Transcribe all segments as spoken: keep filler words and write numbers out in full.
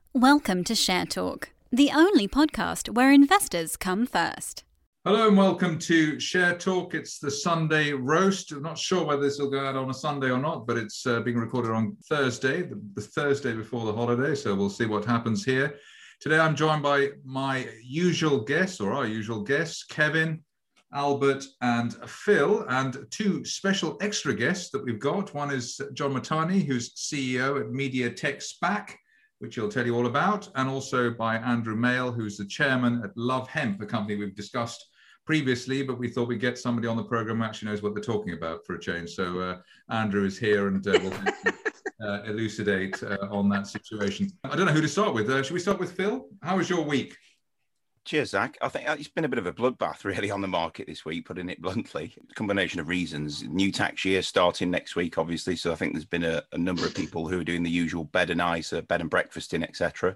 Welcome to Share Talk, the only podcast where investors come first. Hello and welcome to Share Talk. It's the Sunday roast. I'm not sure whether this will go out on a Sunday or not, but it's uh, being recorded on Thursday, the, the Thursday before the holiday. So we'll see what happens here. Today I'm joined by my usual guests, or our usual guests, Kevin, Albert and Phil, and two special extra guests that we've got. One is John Matani, who's C E O at Media Tech SPAC, which he'll tell you all about, and also by Andrew Mail, who's the chairman at Love Hemp, a company we've discussed previously, but we thought we'd get somebody on the program who actually knows what they're talking about for a change. So uh, Andrew is here and uh, will uh, elucidate uh, on that situation. I don't know who to start with. Uh, should we start with Phil? How was your week? Cheers, Zach. I think it's been a bit of a bloodbath really on the market this week, putting it bluntly. A combination of reasons. New tax year starting next week, obviously. So I think there's been a, a number of people who are doing the usual bed and ice, uh, bed and breakfasting, et cetera.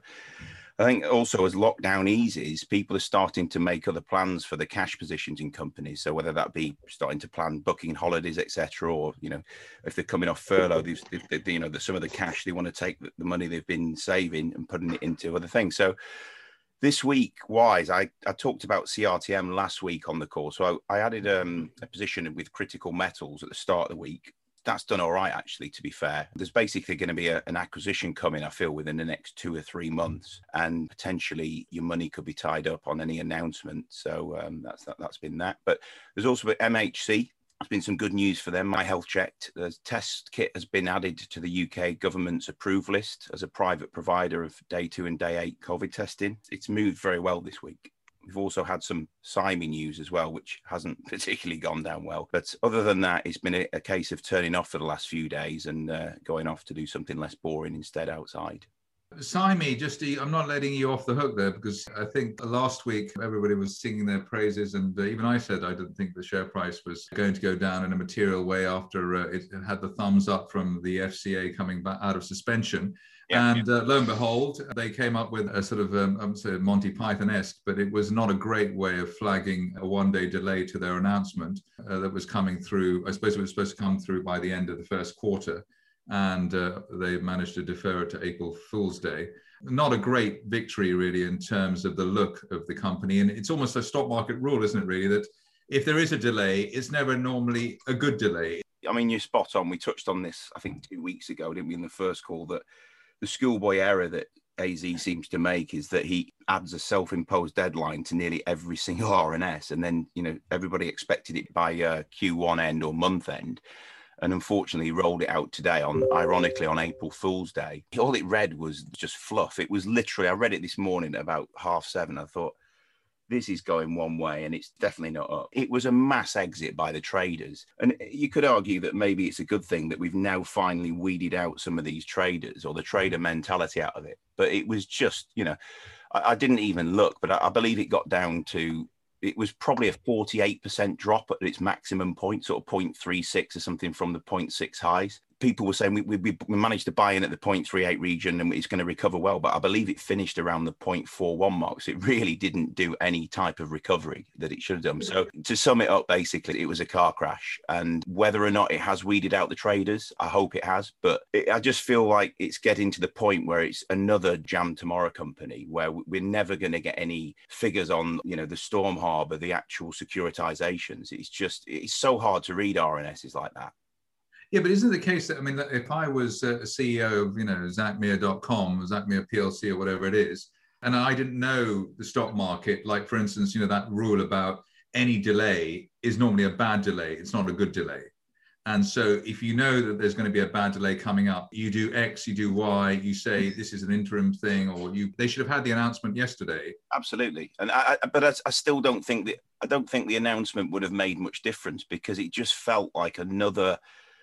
I think also as lockdown eases, people are starting to make other plans for the cash positions in companies. So whether that be starting to plan booking holidays, et cetera, or, you know, if they're coming off furlough, they, they, you know, the, some of the cash, they want to take the, the money they've been saving and putting it into other things. So this week wise, I, I talked about C R T M last week on the call. So I, I added um, a position with critical metals at the start of the week. That's done all right, actually, to be fair. There's basically going to be a, an acquisition coming, I feel, within the next two or three months. And potentially your money could be tied up on any announcement. So um, that's that, that's been that. But there's also M H C. There's been some good news for them. My Health Checked, the test kit has been added to the U K government's approved list as a private provider of day two and day eight COVID testing. It's moved very well this week. We've also had some Syme news as well, which hasn't particularly gone down well. But other than that, it's been a, a case of turning off for the last few days and uh, going off to do something less boring instead outside. Syme, just I'm not letting you off the hook there, because I think last week everybody was singing their praises, and uh, even I said I didn't think the share price was going to go down in a material way after uh, it had the thumbs up from the F C A coming back out of suspension. Yeah, and yeah. Uh, lo and behold, they came up with a sort of um, I'm saying Monty Python-esque, but it was not a great way of flagging a one-day delay to their announcement uh, that was coming through. I suppose it was supposed to come through by the end of the first quarter. And uh, they managed to defer it to April Fool's Day. Not a great victory, really, in terms of the look of the company. And it's almost a stock market rule, isn't it, really, that if there is a delay, it's never normally a good delay. I mean, you're spot on. We touched on this, I think, two weeks ago, didn't we, in the first call, that the schoolboy error that A Z seems to make is that he adds a self-imposed deadline to nearly every single R N S. And then, you know, everybody expected it by uh, Q one end or month end. And unfortunately rolled it out today on, ironically, on April Fool's Day. All it read was just fluff. It was literally, I read it this morning at about half seven. I thought, this is going one way and it's definitely not up. It was a mass exit by the traders. And you could argue that maybe it's a good thing that we've now finally weeded out some of these traders or the trader mentality out of it. But it was just, you know, I, I didn't even look, but I, I believe it got down to, it was probably a forty-eight percent drop at its maximum point, sort of zero point three six or something from the zero point six highs. People were saying we, we, we managed to buy in at the zero point three eight region and it's going to recover well, but I believe it finished around the zero point four one mark. So it really didn't do any type of recovery that it should have done. So to sum it up, basically, it was a car crash. And whether or not it has weeded out the traders, I hope it has. But it, I just feel like it's getting to the point where it's another Jam Tomorrow company where we're never going to get any figures on, you know, the Storm Harbor, the actual securitizations. It's just, it's so hard to read R N Ss like that. Yeah, but isn't it the case that, I mean, if I was a C E O of, you know, Zachmere dot com, Zachmere P L C or whatever it is, and I didn't know the stock market, like, for instance, you know, that rule about any delay is normally a bad delay. It's not a good delay. And so if you know that there's going to be a bad delay coming up, you do X, you do Y, you say this is an interim thing, or you, they should have had the announcement yesterday. Absolutely. And I, I, but I, I still don't think that, I don't think the announcement would have made much difference because it just felt like another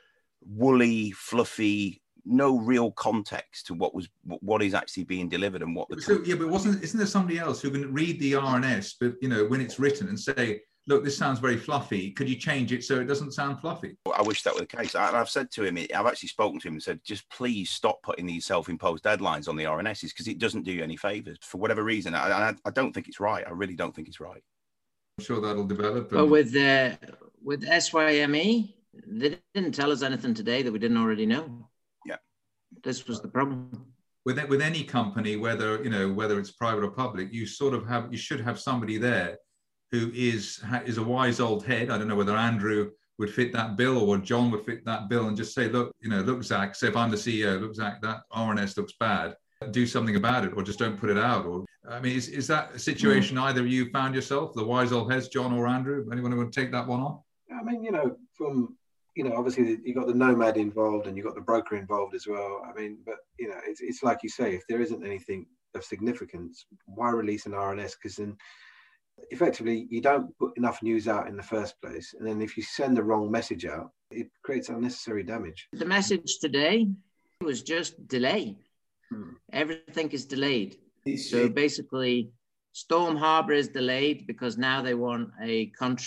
woolly, fluffy, no real context to what was what is actually being delivered and what the so, yeah, but wasn't isn't there somebody else who can read the R N S, but you know, when it's written and say, look, this sounds very fluffy. Could you change it so it doesn't sound fluffy? I wish that were the case. I, I've said to him, I've actually spoken to him and said, just please stop putting these self-imposed deadlines on the R N Ss because it doesn't do you any favours for whatever reason. I, I, I don't think it's right. I really don't think it's right. I'm sure that'll develop. But with uh, with S Y M E, they didn't tell us anything today that we didn't already know. Yeah. This was the problem. with with any company, whether you know whether it's private or public, you sort of have you should have somebody there who is is a wise old head. I don't know whether Andrew would fit that bill or John would fit that bill, and just say, look, you know, look, Zach. Say if I'm the C E O, look, Zach, that R N S looks bad. Do something about it, or just don't put it out. Or I mean, is is that a situation mm. either of you found yourself, the wise old heads, John or Andrew? Anyone who would take that one on? I mean, you know, from you know, obviously you got the nomad involved and you got the broker involved as well. I mean, but you know, it's it's like you say, if there isn't anything of significance, why release an R N S? Because then effectively you don't put enough news out in the first place, and then if you send the wrong message out, it creates unnecessary damage. The message today was just delay. Hmm. Everything is delayed. It's, so basically, Storm Harbour is delayed because now they want a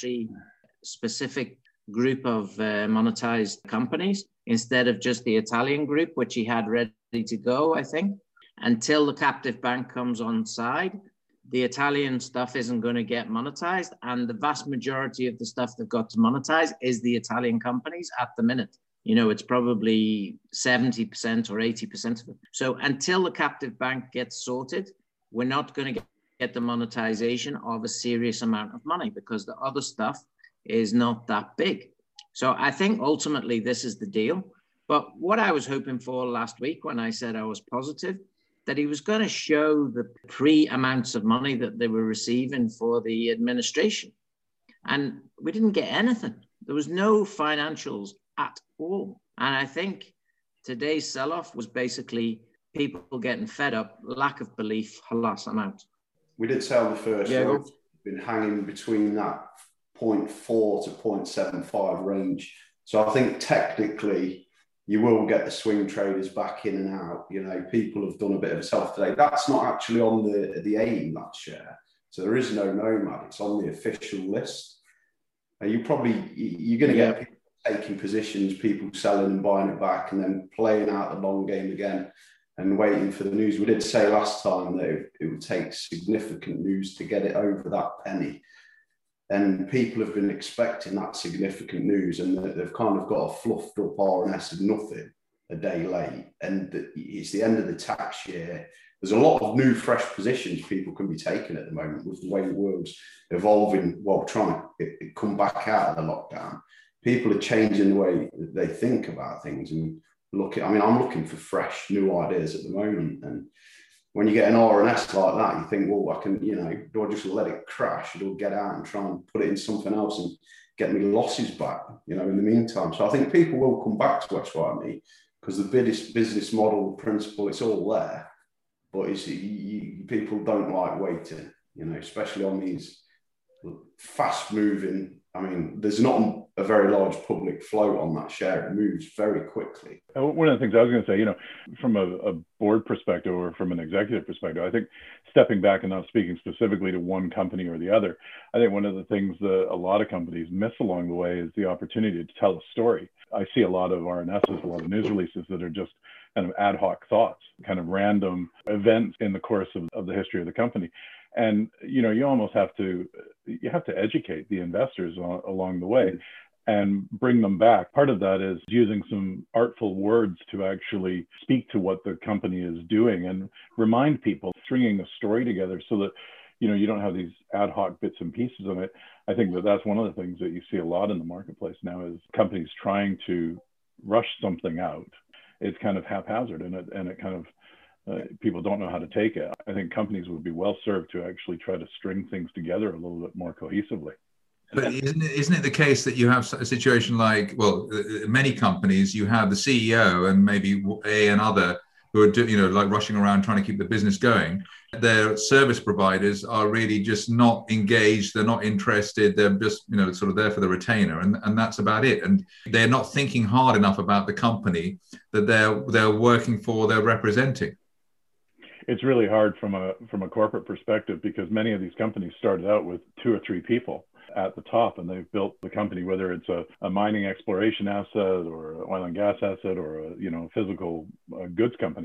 country-specific group of uh, monetized companies instead of just the Italian group, which he had ready to go, I think. Until the captive bank comes on side, the Italian stuff isn't going to get monetized, and the vast majority of the stuff they've got to monetize is the Italian companies at the minute. You know, it's probably seventy percent or eighty percent of it. So until the captive bank gets sorted, we're not going to get, get the monetization of a serious amount of money because the other stuff is not that big. So I think ultimately this is the deal. But what I was hoping for last week when I said I was positive, that he was going to show the pre-amounts of money that they were receiving for the administration. And we didn't get anything. There was no financials at all. And I think today's sell-off was basically people getting fed up, lack of belief, halas, I'm out. We did say on the first yeah, one, we've been hanging between that zero point four to zero point seven five range. So I think technically you will get the swing traders back in and out. You know, people have done a bit of a self today. That's not actually on the, the AIM, that share. So there is no nomad. It's on the official list. Uh, you probably, you're going to yeah. get people taking positions, people selling and buying it back, and then playing out the long game again and waiting for the news. We did say last time that it, it would take significant news to get it over that penny. And people have been expecting that significant news, and they've kind of got a fluffed up R N S of nothing a day late. And it's the end of the tax year. There's a lot of new, fresh positions people can be taking at the moment with the way the world's evolving, well, trying to come back out of the lockdown. People are changing the way they think about things and looking. I mean, I'm looking for fresh, new ideas at the moment. And when you get an R N S like that, you think, well, I can, you know, do I just let it crash? Or get out and try and put it in something else and get me losses back, you know, in the meantime. So I think people will come back to S Y M E because the business business model, principle, it's all there. But it's, you, you, people don't like waiting, you know, especially on these fast moving. I mean, there's not a very large public float on that share. It moves very quickly. One of the things I was going to say, you know, from a, a board perspective or from an executive perspective, I think stepping back and not speaking specifically to one company or the other, I think one of the things that a lot of companies miss along the way is the opportunity to tell a story. I see a lot of R N Ss, a lot of news releases that are just kind of ad hoc thoughts, kind of random events in the course of, of the history of the company. And, you know, you almost have to, you have to educate the investors on, along the way and bring them back. Part of that is using some artful words to actually speak to what the company is doing and remind people, stringing the story together so that, you know, you don't have these ad hoc bits and pieces of it. I think that that's one of the things that you see a lot in the marketplace now is companies trying to rush something out. It's kind of haphazard and it, and it kind of, Uh, people don't know how to take it. I think companies would be well served to actually try to string things together a little bit more cohesively. But isn't it, isn't it the case that you have a situation like, well, many companies, you have the C E O and maybe a another who are, do, you know, like rushing around trying to keep the business going. Their service providers are really just not engaged. They're not interested. They're just, you know, sort of there for the retainer, and, and that's about it. And they're not thinking hard enough about the company that they're they're working for, they're representing. It's really hard from a from a corporate perspective because many of these companies started out with two or three people at the top, and they've built the company, whether it's a, a mining exploration asset or an oil and gas asset or a, you know, physical uh, goods company.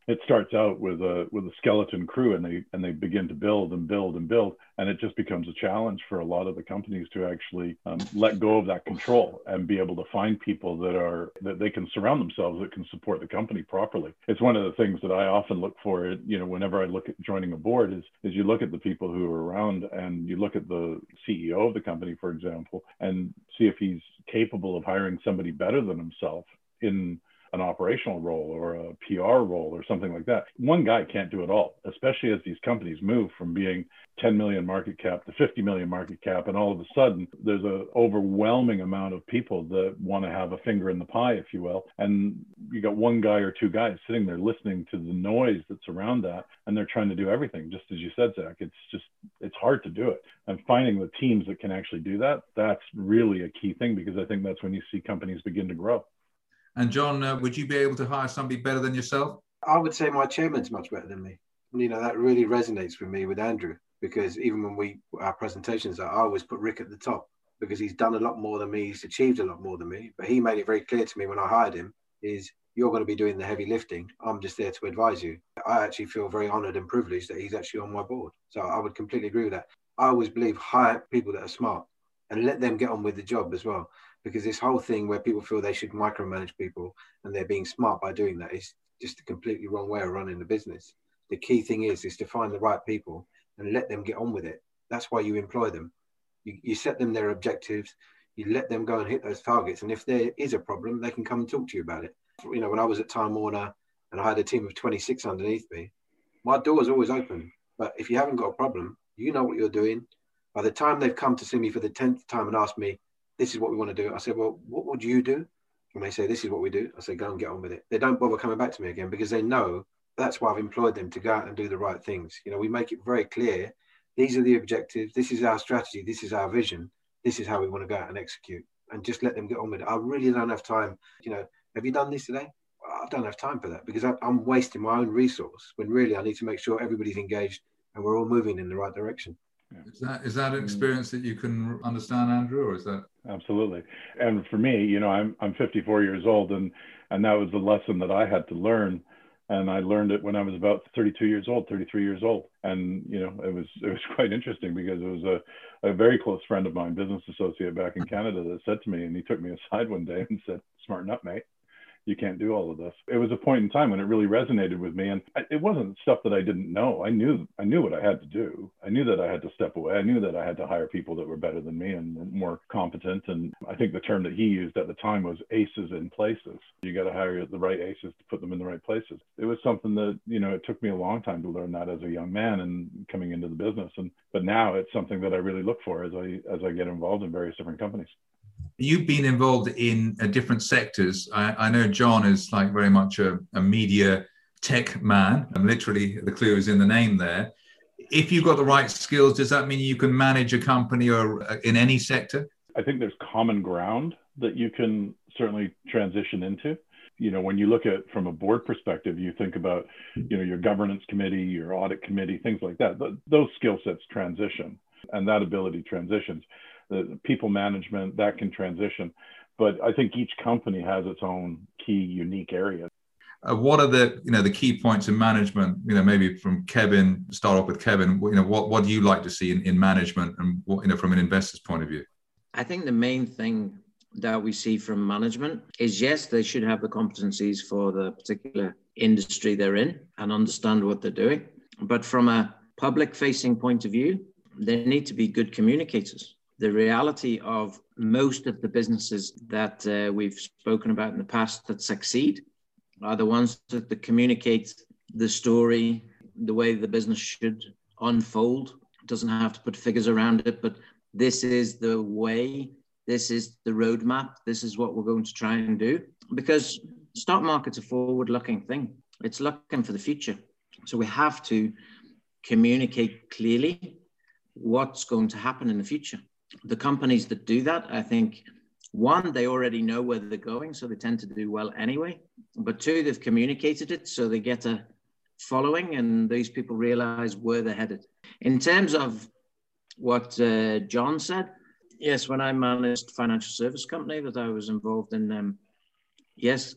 It starts out with a with a skeleton crew, and they and they begin to build and build and build, and it just becomes a challenge for a lot of the companies to actually um, let go of that control and be able to find people that are that they can surround themselves that can support the company properly. It's one of the things that I often look for. You know, whenever I look at joining a board, is is you look at the people who are around, and you look at the C E O of the company, for example, and see if he's capable of hiring somebody better than himself in an operational role or a P R role or something like that. One guy can't do it all, especially as these companies move from being ten million market cap to fifty million market cap. And all of a sudden, there's an overwhelming amount of people that want to have a finger in the pie, if you will. And you got one guy or two guys sitting there listening to the noise that's around that. And they're trying to do everything, just as you said, Zach. It's just, it's hard to do it. And finding the teams that can actually do that, that's really a key thing, because I think that's when you see companies begin to grow. And John, uh, would you be able to hire somebody better than yourself? I would say my chairman's much better than me. You know, that really resonates with me with Andrew, because even when we, our presentations, I always put Rick at the top, because he's done a lot more than me. He's achieved a lot more than me, but he made it very clear to me when I hired him is, you're going to be doing the heavy lifting. I'm just there to advise you. I actually feel very honored and privileged that he's actually on my board. So I would completely agree with that. I always believe hire people that are smart and let them get on with the job as well. Because this whole thing where people feel they should micromanage people and they're being smart by doing that is just a completely wrong way of running the business. The key thing is, is to find the right people and let them get on with it. That's why you employ them. You, you set them their objectives, you let them go and hit those targets. And if there is a problem, they can come and talk to you about it. You know, when I was at Time Warner and I had a team of twenty-six underneath me, my door was always open. But if you haven't got a problem, you know what you're doing. By the time they've come to see me for the tenth time and asked me, this is what we want to do. I said, well, what would you do? And they say, this is what we do. I say, go and get on with it. They don't bother coming back to me again, because they know that's why I've employed them to go out and do the right things. You know, we make it very clear. These are the objectives. This is our strategy. This is our vision. This is how we want to go out and execute, and just let them get on with it. I really don't have time. You know, have you done this today? I don't have time for that, because I'm wasting my own resource when really I need to make sure everybody's engaged and we're all moving in the right direction. Is that is that an experience that you can understand, Andrew, or is that? Absolutely. And for me, you know, I'm I'm fifty-four years old, and and that was the lesson that I had to learn. And I learned it when I was about thirty-two years old, thirty-three years old. And, you know, it was it was quite interesting, because it was a, a very close friend of mine, business associate back in Canada, that said to me, and he took me aside one day and said, smarten up, mate. You can't do all of this. It was a point in time when it really resonated with me. And it wasn't stuff that I didn't know. I knew, I knew what I had to do. I knew that I had to step away. I knew that I had to hire people that were better than me and more competent. And I think the term that he used at the time was aces in places. You got to hire the right aces to put them in the right places. It was something that, you know, it took me a long time to learn that as a young man and coming into the business. And, but now it's something that I really look for as I, as I get involved in various different companies. You've been involved in uh, different sectors. I, I know John is like very much a, a media tech man, and literally the clue is in the name there. If you've got the right skills, does that mean you can manage a company or uh, in any sector? I think there's common ground that you can certainly transition into. You know, when you look at from a board perspective, you think about, you know, your governance committee, your audit committee, things like that. Th- those skill sets transition, and that ability transitions. The people management, that can transition. But I think each company has its own key, unique area. Uh, what are the, you know, the key points in management? You know, maybe from Kevin, start off with Kevin. You know, what, what do you like to see in, in management, and what, you know, from an investor's point of view? I think the main thing that we see from management is, yes, they should have the competencies for the particular industry they're in and understand what they're doing. But from a public-facing point of view, they need to be good communicators. The reality of most of the businesses that uh, we've spoken about in the past that succeed are the ones that, that communicate the story, the way the business should unfold. It doesn't have to put figures around it, but this is the way, this is the roadmap, this is what we're going to try and do. Because stock market's a forward-looking thing. It's looking for the future. So we have to communicate clearly what's going to happen in the future. The companies that do that, I think, one, they already know where they're going, so they tend to do well anyway. But two, they've communicated it, so they get a following, and these people realize where they're headed. In terms of what uh, John said, yes, when I managed financial service company that I was involved in, um, yes,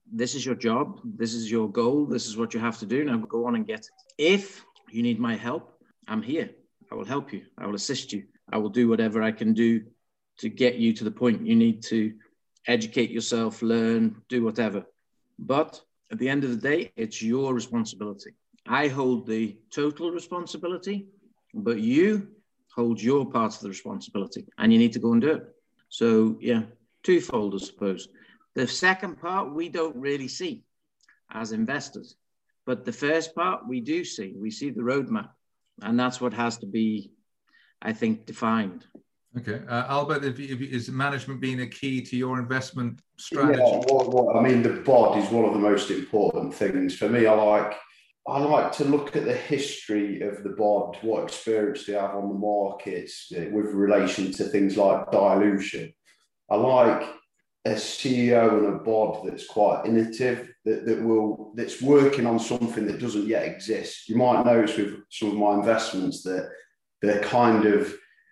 this is your job, this is your goal, this is what you have to do. Now go on and get it. If you need my help, I'm here. I will help you. I will assist you. I will do whatever I can do to get you to the point you need to educate yourself, learn, do whatever. But at the end of the day, it's your responsibility. I hold the total responsibility, but you hold your part of the responsibility, and you need to go and do it. So, yeah, twofold, I suppose. The second part, we don't really see as investors. But the first part, we do see. We see the roadmap. And that's what has to be, I think, defined. Okay. Uh, Albert, if, if, is management being a key to your investment strategy? Yeah, what, what, I mean, the B O D is one of the most important things. For me, I like I like to look at the history of the B O D, what experience they have on the markets with relation to things like dilution. I like a C E O and a B O D that's quite innovative, that, that will that's working on something that doesn't yet exist. You might notice with some of my investments that they're kind of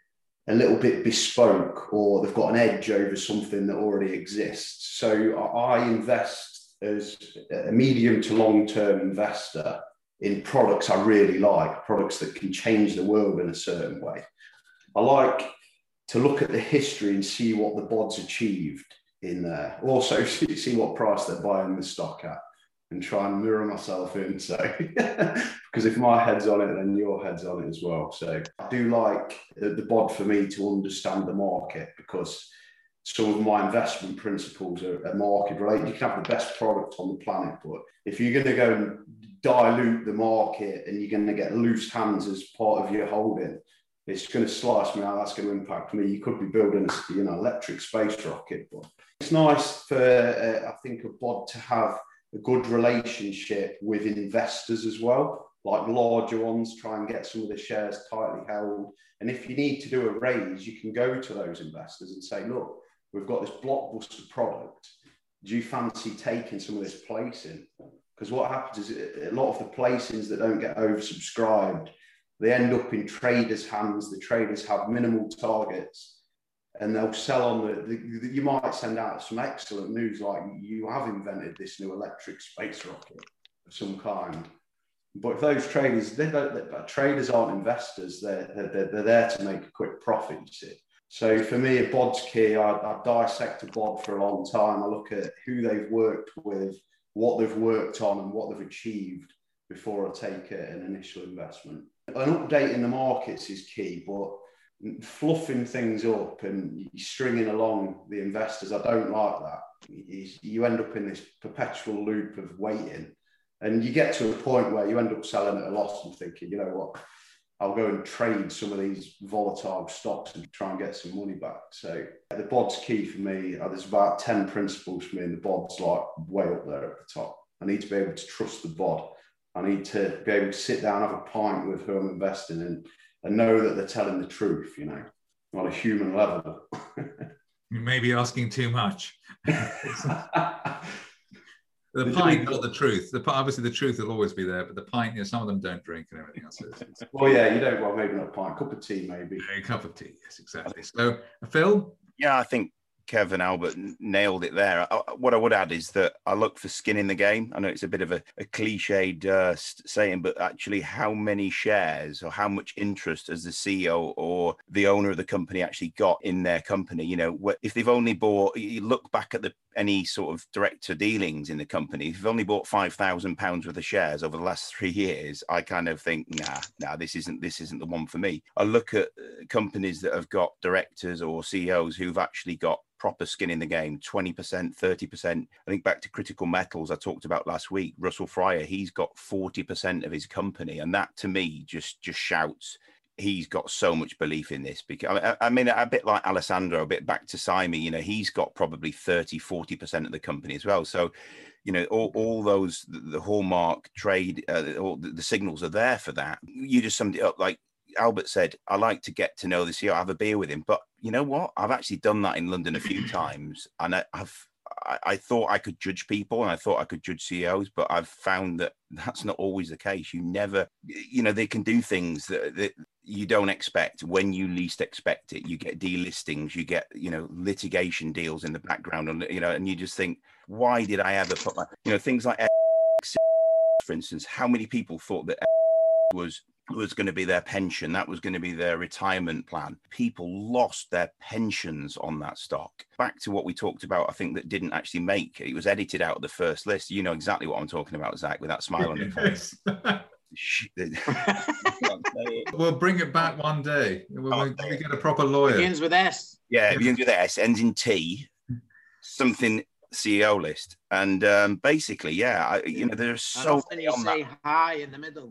a little bit bespoke, or they've got an edge over something that already exists. So I invest as a medium to long-term investor in products I really like, products that can change the world in a certain way. I like to look at the history and see what the B O D's achieved in there. Also see what price they're buying the stock at and try and mirror myself in. So, because if my head's on it, then your head's on it as well. So I do like the, the B O D for me to understand the market, because some of my investment principles are, are market related. You can have the best product on the planet, but if you're going to go and dilute the market and you're going to get loose hands as part of your holding, it's going to slice me out. That's going to impact me. You could be building a, you know, electric space rocket, but it's nice for uh, I think a B O D to have a good relationship with investors as well, like larger ones. Try and get some of the shares tightly held, and if you need to do a raise, you can go to those investors and say, look, we've got this blockbuster product. Do you fancy taking some of this placing? Because what happens is a lot of the placings that don't get oversubscribed, they end up in traders' hands. The traders have minimal targets, and they'll sell on the, the, the. You might send out some excellent news, like you have invented this new electric space rocket of some kind. But if those traders, they don't, they, traders aren't investors. They're, they're they're there to make a quick profit. You see. So for me, a B O D's key. I, I dissect a B O D for a long time. I look at who they've worked with, what they've worked on, and what they've achieved before I take a, an initial investment. An update in the markets is key, but fluffing things up and stringing along the investors, I don't like that. You end up in this perpetual loop of waiting, and you get to a point where you end up selling at a loss and thinking, you know what, I'll go and trade some of these volatile stocks and try and get some money back. So the B O D's key for me. There's about ten principles for me, and the B O D's like way up there at the top. I need to be able to trust the B O D. I need to be able to sit down, have a pint with who I'm investing in, and know that they're telling the truth, you know, on a human level. You may be asking too much. The pint, not the truth. The, obviously, the truth will always be there, but the pint, you know, some of them don't drink and everything else. It's, it's... Well, yeah, you don't. Well, maybe not a pint, a cup of tea, maybe. A cup of tea, yes, exactly. So, Phil? Yeah, I think Kev and Albert nailed it there. I, what I would add is that I look for skin in the game. I know it's a bit of a, a cliched uh, saying, but actually how many shares or how much interest has the C E O or the owner of the company actually got in their company? You know, if they've only bought, you look back at the any sort of director dealings in the company, if you've only bought five thousand pounds worth of shares over the last three years, I kind of think, nah, nah, this isn't, this isn't the one for me. I look at companies that have got directors or C E Os who've actually got proper skin in the game, twenty percent, thirty percent. I think back to Critical Metals I talked about last week, Russell Fryer, he's got forty percent of his company. And that to me just, just shouts, he's got so much belief in this. Because I, I mean, a bit like Alessandro, a bit back to Simon, you know, he's got probably thirty, forty percent of the company as well. So, you know, all, all those, the, the hallmark trade, uh, all the, the signals are there for that. You just summed it up like Albert said, I like to get to know the C E O, have a beer with him. But you know what? I've actually done that in London a few times. And I, I've, I, I thought I could judge people and I thought I could judge C E Os, but I've found that that's not always the case. You never, you know, they can do things that, that you don't expect. When you least expect it, you get delistings, you get, you know, litigation deals in the background, and you know, and you just think, why did I ever put my, you know, things like, for instance, how many people thought that was was going to be their pension, that was going to be their retirement plan? People lost their pensions on that stock. Back to what we talked about, I think, that didn't actually make it. It was edited out of the first list. You know exactly what I'm talking about, Zach, with that smile on your face. We'll bring it back one day. We'll, oh, we get a proper lawyer. Begins with S. Yeah, it begins with S, ends in T, something C E O list. And um, basically, yeah, I, you know, there's so many you say that. Hi in the middle.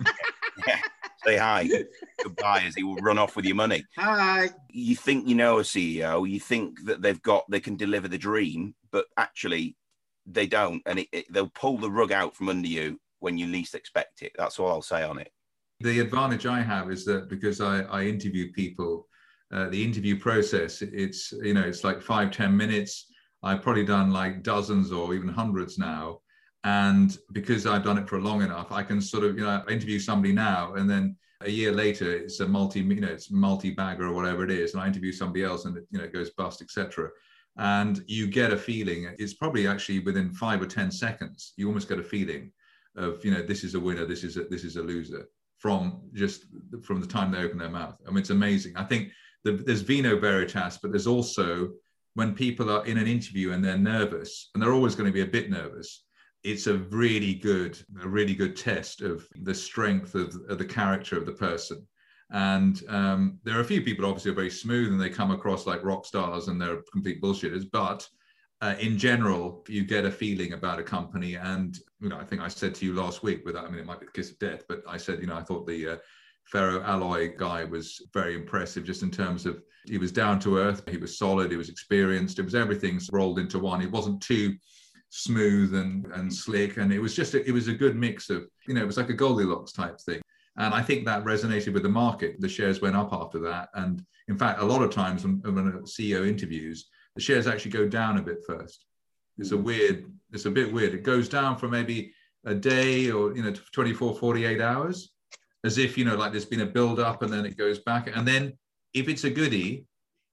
Yeah, say hi, goodbye, as he will run off with your money. Hi. You think you know a C E O, you think that they've got, they can deliver the dream, but actually they don't. And it, it, they'll pull the rug out from under you when you least expect it. That's all I'll say on it. The advantage I have is that because I, I interview people, uh, the interview process, it's, you know, it's like five, ten minutes. I've probably done like dozens or even hundreds now. And because I've done it for long enough, I can sort of, you know, interview somebody now, and then a year later, it's a multi, you know, it's multi-bagger or whatever it is. And I interview somebody else and it, you know, it goes bust, et cetera. And you get a feeling, it's probably actually within five or ten seconds, you almost get a feeling of, you know, this is a winner, this is a, this is a loser, from just from the time they open their mouth. I mean, it's amazing. I think the, there's vino veritas, but there's also when people are in an interview and they're nervous, and they're always going to be a bit nervous, it's a really good, a really good test of the strength of, of the character of the person. And um, there are a few people obviously are very smooth and they come across like rock stars and they're complete bullshitters, but Uh, in general, you get a feeling about a company. And, you know, I think I said to you last week, without, I mean, it might be the kiss of death, but I said, you know, I thought the uh, Ferro Alloy guy was very impressive, just in terms of, he was down to earth, he was solid, he was experienced, it was everything rolled into one. It wasn't too smooth and, and slick. And it was just, a, it was a good mix of, you know, it was like a Goldilocks type thing. And I think that resonated with the market. The shares went up after that. And in fact, a lot of times when, when a C E O interviews, the shares actually go down a bit first. It's a weird, it's a bit weird. It goes down for maybe a day or, you know, twenty-four, forty-eight hours, as if, you know, like there's been a build up, and then it goes back. And then if it's a goodie,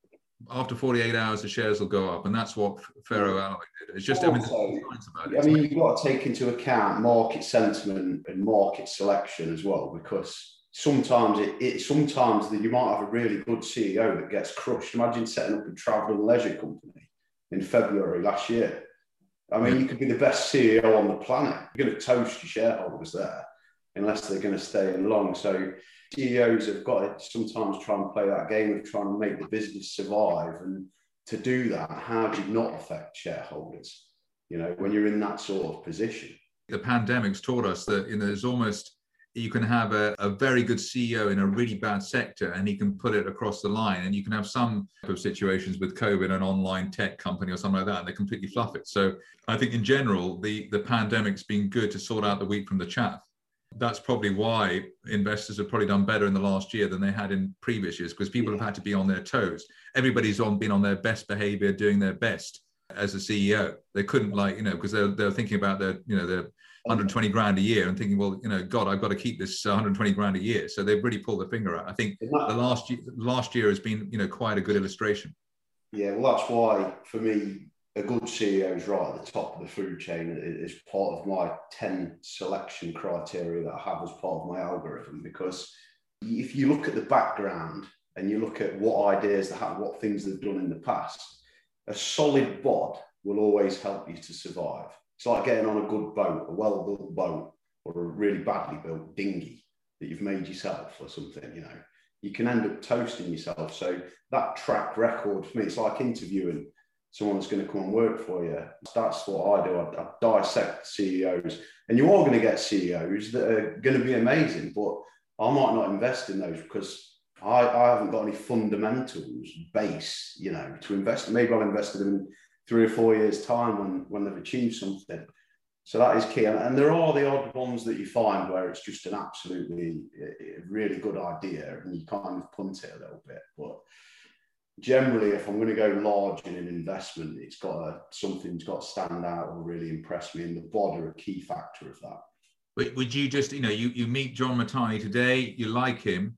after forty-eight hours, the shares will go up. And that's what Ferro Alloy did. It's just, also, I mean, about it. I mean, you've got to take into account market sentiment and market selection as well, because sometimes it, it sometimes that you might have a really good C E O that gets crushed. Imagine setting up a travel and leisure company in February last year. I mean, you could be the best C E O on the planet. You're going to toast your shareholders there unless they're going to stay in long. So C E Os have got to sometimes try and play that game of trying to make the business survive. And to do that, how do you not affect shareholders, you know, when you're in that sort of position? The pandemic's taught us that, you know, there's almost, you can have a, a very good C E O in a really bad sector and he can put it across the line. And you can have some type of situations with COVID, an online tech company or something like that, and they completely fluff it. So I think in general, the, the pandemic's been good to sort out the wheat from the chaff. That's probably why investors have probably done better in the last year than they had in previous years, because people have had to be on their toes. Everybody's on been on their best behavior, doing their best as a C E O. They couldn't, like, you know, because they're, they're thinking about their, you know, their one hundred twenty grand a year and thinking, well, you know, God, I've got to keep this one hundred twenty grand a year. So they've really pulled their finger out. I think the last year, last year has been, you know, quite a good illustration. Yeah, well, that's why for me, a good C E O is right at the top of the food chain. It is part of my ten selection criteria that I have as part of my algorithm. Because if you look at the background and you look at what ideas they have, what things they've done in the past, a solid B O D will always help you to survive. It's like getting on a good boat, a well-built boat, or a really badly built dinghy that you've made yourself or something, you know. You can end up toasting yourself. So that track record, for me, it's like interviewing someone that's going to come and work for you. That's what I do. I, I dissect C E Os. And you are going to get C E Os that are going to be amazing, but I might not invest in those because I, I haven't got any fundamentals base, you know, to invest. Maybe I'll invest in them in three or four years' time when, when they've achieved something. So that is key. And, and there are the odd ones that you find where it's just an absolutely a, a really good idea and you kind of punt it a little bit. But generally, if I'm going to go large in an investment, it's got to, something's got to stand out or really impress me. And the B O D are a key factor of that. But would you just, you know, you, you meet John Mahtani today, you like him,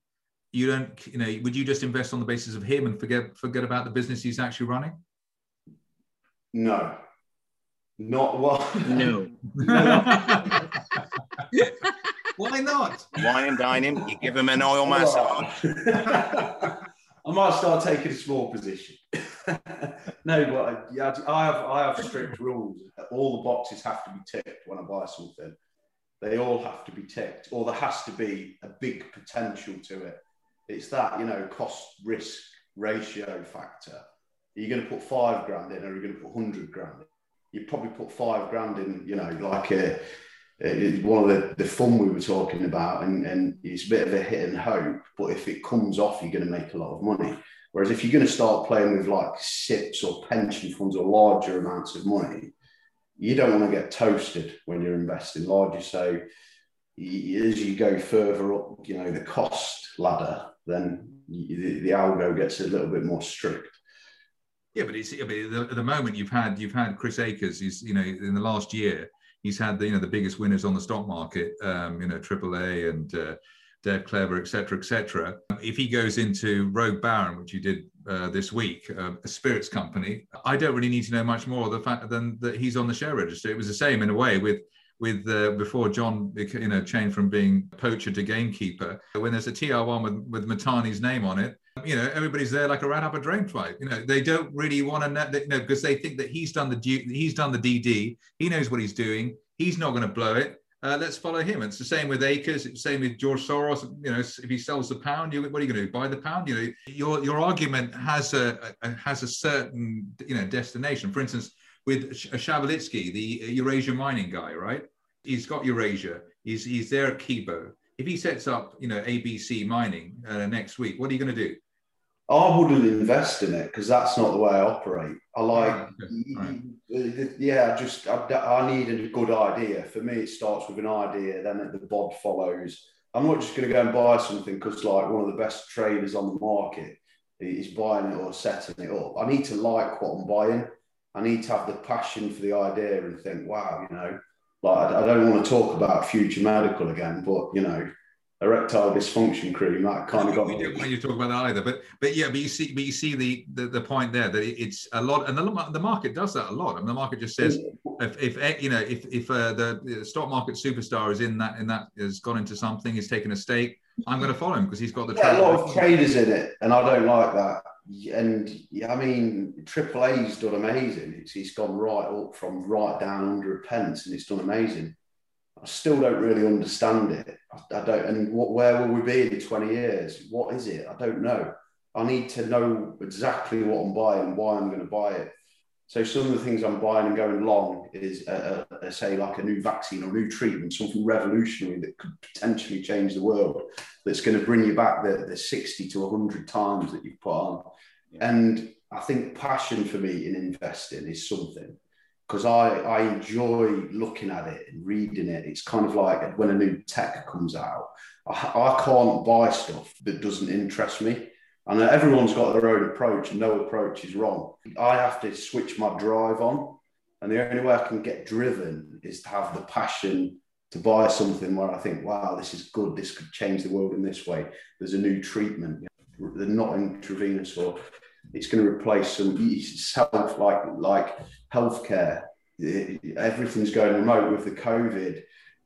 you don't, you know, would you just invest on the basis of him and forget forget about the business he's actually running? No, not what. No. Why not? Wine and dine him. You give him an oil massage. I might start taking a small position. No, but yeah, I have I have strict rules. All the boxes have to be ticked when I buy something. They all have to be ticked, or there has to be a big potential to it. It's that, you know, cost risk ratio factor. Are you going to put five grand in, or are you going to put one hundred grand in? You probably put five grand in, you know, like a, a, one of the, the fun we were talking about, and, and it's a bit of a hit and hope, but if it comes off, you're going to make a lot of money. Whereas if you're going to start playing with like S I Ps or pension funds or larger amounts of money, you don't want to get toasted when you're investing larger. So as you go further up, you know, the cost ladder, then the, the algo gets a little bit more strict. Yeah, but it's I mean, at the moment you've had you've had Chris Akers. He's, you know, in the last year he's had the, you know, the biggest winners on the stock market. Um, you know, Triple A and uh, Dave Clever, et cetera, et cetera. If he goes into Rogue Baron, which he did uh, this week, uh, a spirits company, I don't really need to know much more the fact than that he's on the share register. It was the same in a way with with uh, before John, you know, changed from being poacher to gamekeeper. When there's a T R one with, with Matani's name on it, you know, everybody's there like a rat up a drain pipe. You know, they don't really want to know, you know, because they think that he's done the he's done the D D. He knows what he's doing. He's not going to blow it. Uh, let's follow him. It's the same with Akers. It's the same with George Soros. You know, if he sells the pound, you, what are you going to do? Buy the pound? You know, your your argument has a, a has a certain, you know, destination. For instance, with Shavalitsky, the Eurasia mining guy, right? He's got Eurasia. He's he's there at Kibo. If he sets up, you know, A B C mining uh, next week, what are you going to do? I wouldn't invest in it because that's not the way I operate. I like, Oh, okay. right. yeah, just I, I need a good idea. For me, it starts with an idea, then the B O D follows. I'm not just going to go and buy something because, like, one of the best traders on the market is buying it or setting it up. I need to like what I'm buying. I need to have the passion for the idea and think, wow, you know, like I, I don't want to talk about Future Medical again, but you know. Erectile dysfunction cream, that kind of got we me. don't want you to talk about that either, but but yeah, but you see, but you see the the, the point there that it's a lot, and the, the market does that a lot. I mean, the market just says if, if you know if if uh, the, the stock market superstar is in that in that has gone into something, he's taken a stake, I'm going to follow him because he's got the yeah, a lot of traders in it, and I don't like that. And I mean, Triple A's done amazing. It's it's gone right up from right down under a pence, and it's done amazing. I still don't really understand it. I, I don't, and what, where will we be in twenty years? What is it? I don't know. I need to know exactly what I'm buying, why I'm going to buy it. So some of the things I'm buying and going long is, uh, uh, say, like a new vaccine or new treatment, something revolutionary that could potentially change the world, that's going to bring you back the, the sixty to one hundred times that you've put on. Yeah. And I think passion for me in investing is something. Because I, I enjoy looking at it and reading it. It's kind of like when a new tech comes out, I, I can't buy stuff that doesn't interest me. And everyone's got their own approach, and no approach is wrong. I have to switch my drive on. And the only way I can get driven is to have the passion to buy something where I think, wow, this is good. This could change the world in this way. There's a new treatment. They're not intravenous, or it's going to replace some self, like, like healthcare. Everything's going remote with the COVID.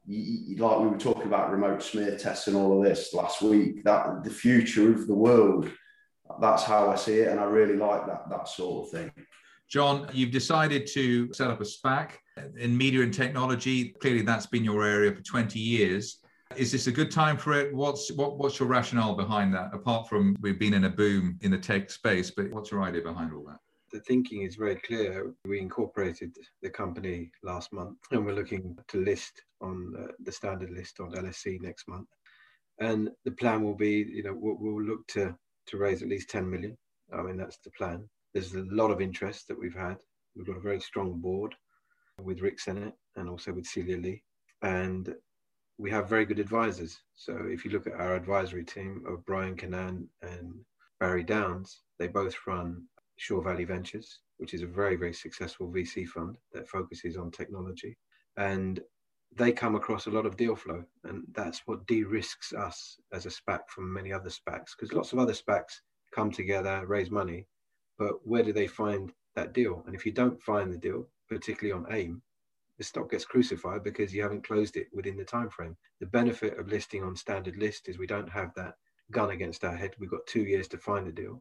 Like we were talking about remote smear tests and all of this last week, that the future of the world, that's how I see it. And I really like that, that sort of thing. John, you've decided to set up a SPAC in media and technology. Clearly that's been your area for twenty years. Is this a good time for it? What's what, what's your rationale behind that? Apart from we've been in a boom in the tech space, but what's your idea behind all that? The thinking is very clear. We incorporated the company last month, and we're looking to list on uh, the standard list on L S E next month. And the plan will be, you know, we'll, we'll look to to raise at least ten million. I mean, that's the plan. There's a lot of interest that we've had. We've got a very strong board with Rick Sennett and also with Celia Lee, and we have very good advisors. So if you look at our advisory team of Brian Cannan and Barry Downs, they both run Shore Valley Ventures, which is a very, very successful V C fund that focuses on technology. And they come across a lot of deal flow, and that's what de-risks us as a SPAC from many other SPACs, because lots of other SPACs come together, raise money, but where do they find that deal? And if you don't find the deal, particularly on AIM, the stock gets crucified because you haven't closed it within the time frame. The benefit of listing on standard list is we don't have that gun against our head. We've got two years to find a deal.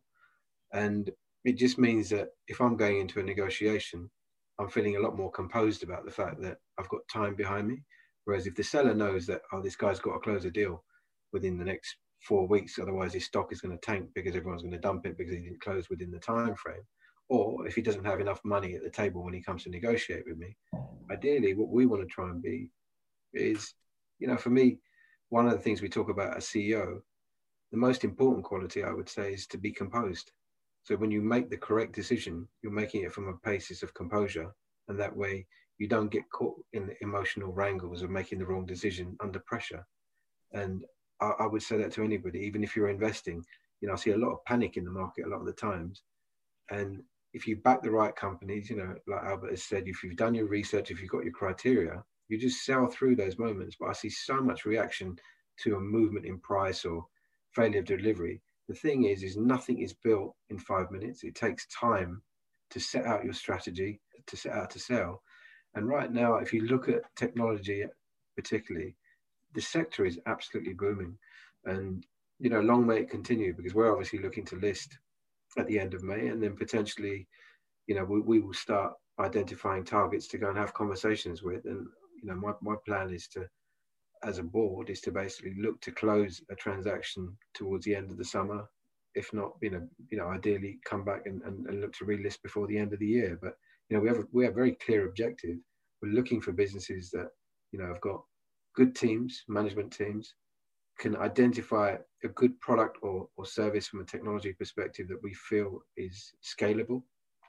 And it just means that if I'm going into a negotiation, I'm feeling a lot more composed about the fact that I've got time behind me. Whereas if the seller knows that, oh, this guy's got to close a deal within the next four weeks, otherwise his stock is going to tank because everyone's going to dump it because he didn't close within the time frame. Or if he doesn't have enough money at the table when he comes to negotiate with me, ideally what we want to try and be is, you know, for me, one of the things we talk about as C E O, the most important quality I would say is to be composed. So when you make the correct decision, you're making it from a basis of composure. And that way you don't get caught in the emotional wrangles of making the wrong decision under pressure. And I, I would say that to anybody, even if you're investing. You know, I see a lot of panic in the market a lot of the times. And if you back the right companies, you know, like Albert has said, if you've done your research, if you've got your criteria, you just sail through those moments. But I see so much reaction to a movement in price or failure of delivery. The thing is, is nothing is built in five minutes. It takes time to set out your strategy, to set out to sell. And right now, if you look at technology, particularly, the sector is absolutely booming. And, you know, long may it continue, because we're obviously looking to list at the end of May. And then potentially, you know, we, we will start identifying targets to go and have conversations with. And, you know, my, my plan is to, as a board, is to basically look to close a transaction towards the end of the summer. If not, you know, you know, ideally come back and, and, and look to relist before the end of the year. But, you know, we have a, we have a very clear objective. We're looking for businesses that, you know, have got good teams, management teams, can identify a good product or, or service from a technology perspective that we feel is scalable.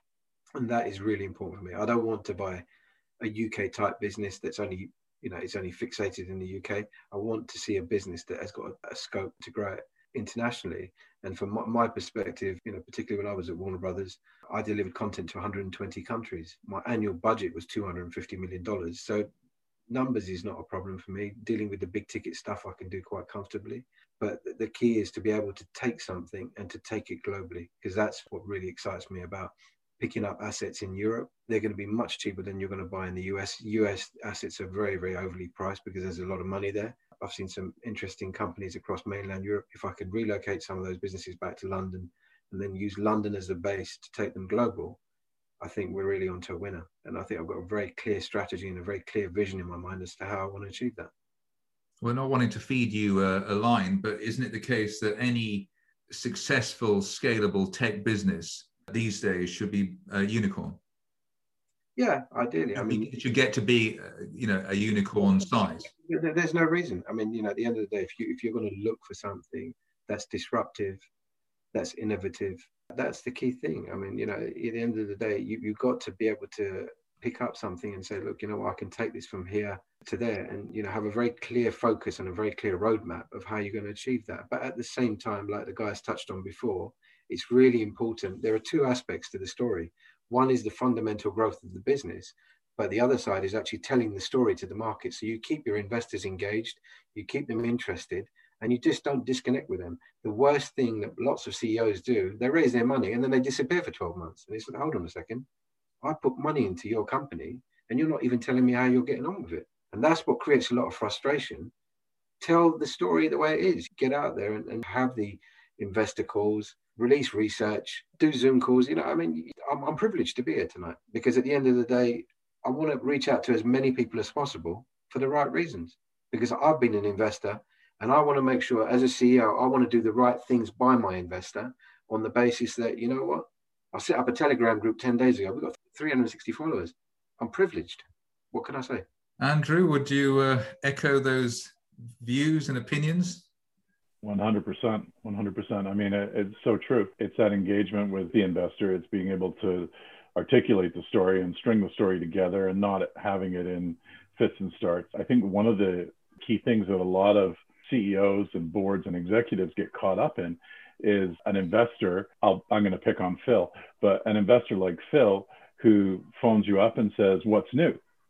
And that is really important for me. I don't want to buy a U K type business that's only, you know, it's only fixated in the U K. I want to see a business that has got a, a scope to grow it internationally. And from my, my perspective, you know, particularly when I was at Warner Brothers, I delivered content to one hundred twenty countries. My annual budget was two hundred fifty million dollars. So numbers is not a problem for me. Dealing with the big ticket stuff I can do quite comfortably. But the key is to be able to take something and to take it globally, because that's what really excites me about picking up assets in Europe. They're going to be much cheaper than you're going to buy in the U S. U S assets are very, very overly priced because there's a lot of money there. I've seen some interesting companies across mainland Europe. If I could relocate some of those businesses back to London and then use London as a base to take them global, I think we're really onto a winner. And I think I've got a very clear strategy and a very clear vision in my mind as to how I want to achieve that. We're not wanting to feed you a, a line, but isn't it the case that any successful, scalable tech business these days should be a unicorn? Yeah, ideally. I mean, it should get to be, uh, you know, a unicorn size. There's no reason. I mean, you know, at the end of the day, if you if you're going to look for something that's disruptive, that's innovative, that's the key thing. I mean, you know, at the end of the day, you you've got to be able to pick up something and say, look, you know what, I can take this from here to there, and, you know, have a very clear focus and a very clear roadmap of how you're going to achieve that. But at the same time, like the guys touched on before, it's really important. There are two aspects to the story. One is the fundamental growth of the business, but the other side is actually telling the story to the market. So you keep your investors engaged, you keep them interested, and you just don't disconnect with them. The worst thing that lots of C E Os do, they raise their money and then they disappear for twelve months. And it's like, hold on a second, I put money into your company and you're not even telling me how you're getting on with it. And that's what creates a lot of frustration. Tell the story the way it is. Get out there and, and have the investor calls, release research, do Zoom calls. You know, I mean, I'm, I'm privileged to be here tonight because at the end of the day, I want to reach out to as many people as possible for the right reasons, because I've been an investor and I want to make sure as a C E O, I want to do the right things by my investor on the basis that, you know what, I set up a Telegram group ten days ago. We've got three hundred sixty followers. I'm privileged. What can I say? Andrew, would you uh, echo those views and opinions? one hundred percent, one hundred percent. I mean, it, it's so true. It's that engagement with the investor. It's being able to articulate the story and string the story together and not having it in fits and starts. I think one of the key things that a lot of C E Os and boards and executives get caught up in is an investor. I'll, I'm going to pick on Phil, but an investor like Phil who phones you up and says, what's new?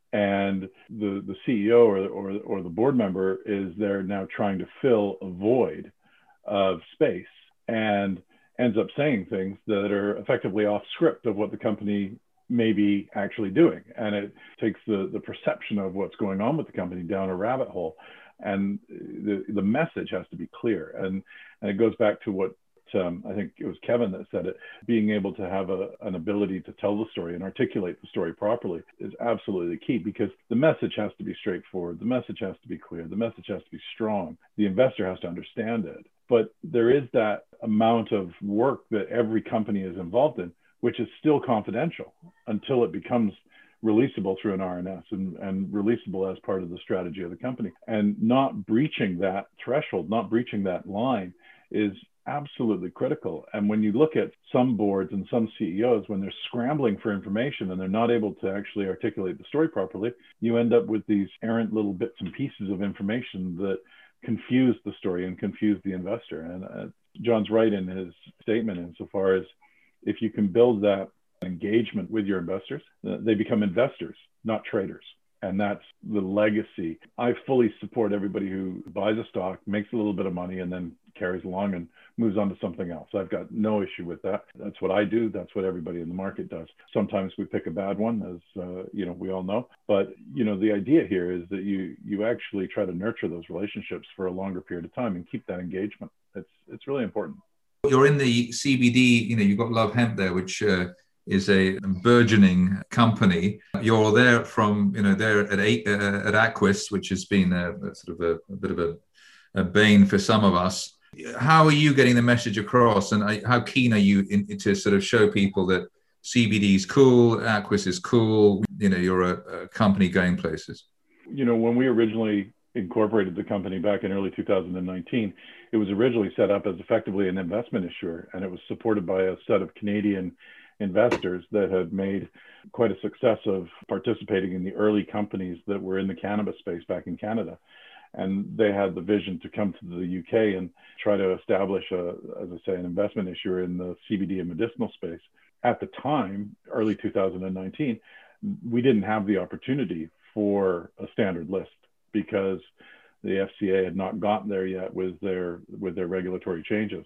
And the, the C E O or, or, or the board member is there now trying to fill a void of space and ends up saying things that are effectively off script of what the company may be actually doing. And it takes the, the perception of what's going on with the company down a rabbit hole. And the, the message has to be clear. And, and it goes back to what um, I think it was Kevin that said it, being able to have a, an ability to tell the story and articulate the story properly is absolutely key, because the message has to be straightforward. The message has to be clear. The message has to be strong. The investor has to understand it. But there is that amount of work that every company is involved in, which is still confidential until it becomes releasable through an R N S and, and releasable as part of the strategy of the company. And not breaching that threshold, not breaching that line is absolutely critical. And when you look at some boards and some C E Os, when they're scrambling for information and they're not able to actually articulate the story properly, you end up with these errant little bits and pieces of information that confuse the story and confuse the investor. And uh, John's right in his statement insofar as if you can build that engagement with your investors, uh, they become investors, not traders. And that's the legacy. I fully support everybody who buys a stock, makes a little bit of money, and then carries along and moves on to something else. I've got no issue with that. That's what I do. That's what everybody in the market does. Sometimes we pick a bad one, as uh, you know, we all know. But you know, the idea here is that you you actually try to nurture those relationships for a longer period of time and keep that engagement. It's it's really important. You're in the C B D. You know, you've got Love Hemp there, which Uh... is a burgeoning company. You're there from, you know, there at uh, at Aquis, which has been a, a sort of a, a bit of a, a bane for some of us. How are you getting the message across, and how keen are you in, to sort of show people that C B D is cool, Aquis is cool, you know, you're a, a company going places? You know, when we originally incorporated the company back in early two thousand nineteen, it was originally set up as effectively an investment issuer, and it was supported by a set of Canadian investors that had made quite a success of participating in the early companies that were in the cannabis space back in Canada. And they had the vision to come to the U K and try to establish, a, as I say, an investment issuer in the C B D and medicinal space. At the time, early two thousand nineteen, we didn't have the opportunity for a standard list because the F C A had not gotten there yet with their, with their regulatory changes.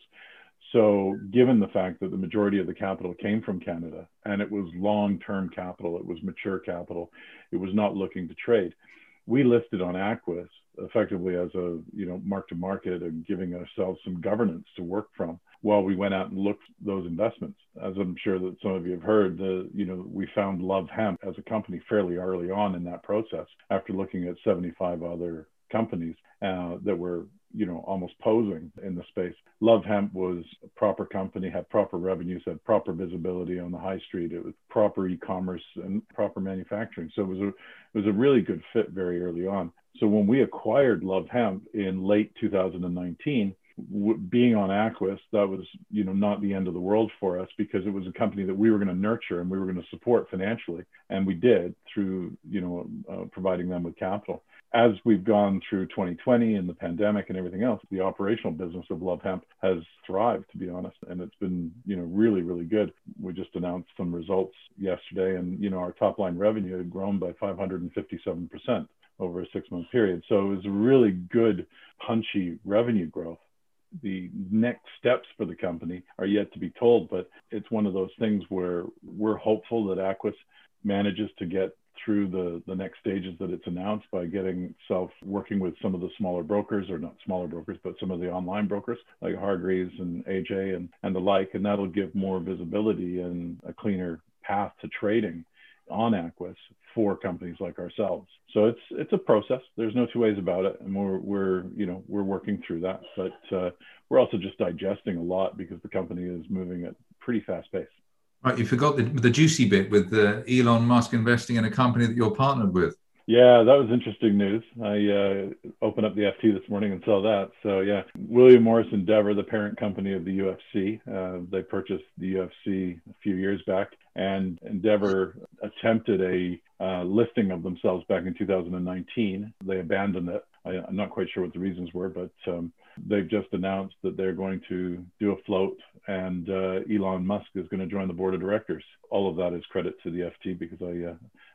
So given the fact that the majority of the capital came from Canada, and it was long-term capital, it was mature capital, it was not looking to trade, we listed on Aquis effectively as a, you know, mark-to-market and giving ourselves some governance to work from while we went out and looked at those investments. As I'm sure that some of you have heard, the, you know, we found Love Hemp as a company fairly early on in that process after looking at seventy-five other companies uh, that were, you know, almost posing in the space. Love Hemp was a proper company, had proper revenues, had proper visibility on the high street. It was proper e-commerce and proper manufacturing. So it was a, it was a really good fit very early on. So when we acquired Love Hemp in late two thousand nineteen, w- being on Aquis, that was, you know, not the end of the world for us, because it was a company that we were going to nurture and we were going to support financially. And we did through, you know, uh, providing them with capital. As we've gone through twenty twenty and the pandemic and everything else, the operational business of Love Hemp has thrived, to be honest, and it's been, you know, really, really good. We just announced some results yesterday, and, you know, our top line revenue had grown by five hundred fifty-seven percent over a six-month period. So it was a really good, punchy revenue growth. The next steps for the company are yet to be told, but it's one of those things where we're hopeful that Aquis manages to get through the, the next stages that it's announced by getting itself working with some of the smaller brokers, or not smaller brokers, but some of the online brokers like Hargreaves and A J and, and the like, and that'll give more visibility and a cleaner path to trading on Aquis for companies like ourselves. So it's it's a process. There's no two ways about it, and we're we're you know we're working through that. But uh, we're also just digesting a lot because the company is moving at pretty fast pace. Right, you forgot the, the juicy bit with uh, Elon Musk investing in a company that you're partnered with. Yeah, that was interesting news. I uh, opened up the F T this morning and saw that. So yeah, William Morris Endeavor, the parent company of the U F C, uh, they purchased the U F C a few years back, and Endeavor attempted a uh, listing of themselves back in two thousand nineteen. They abandoned it. I, I'm not quite sure what the reasons were, but um, they've just announced that they're going to do a float, and uh, Elon Musk is going to join the board of directors. All of that is credit to the F T, because I uh,